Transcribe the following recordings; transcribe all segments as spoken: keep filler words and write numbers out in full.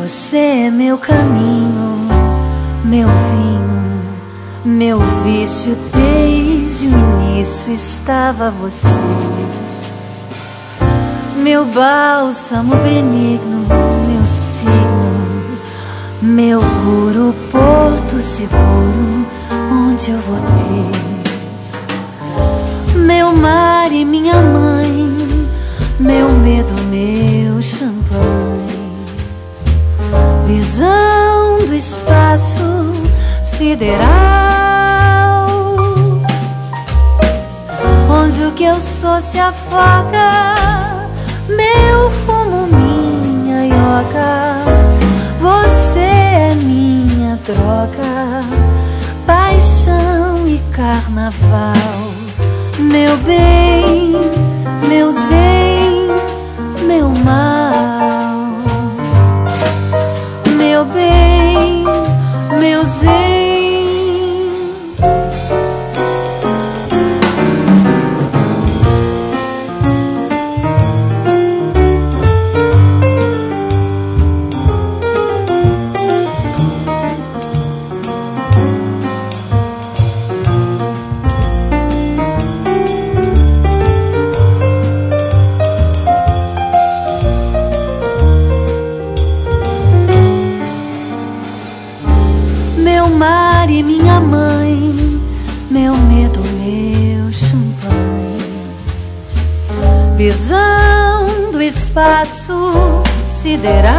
Você é meu caminho, meu vinho, meu vício. Desde o início estava você, meu bálsamo benigno, meu signo, meu puro porto seguro, onde eu vou ter meu mar e minha mãe, meu medo, meu champanhe, visão do espaço sideral, onde o que eu sou se afoga, meu fumo, minha yoga. Você é minha droga, paixão e carnaval, meu bem, meu zen, meu mal, meu bem, meu zen. Meu mar e minha mãe, meu medo, meu champanhe, visão do espaço sideral,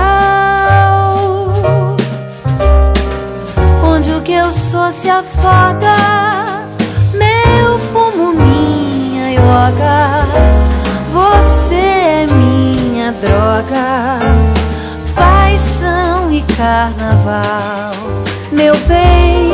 onde o que eu sou se afoga, meu fumo, minha yoga. Você é minha droga, paixão e carnaval, meu bem,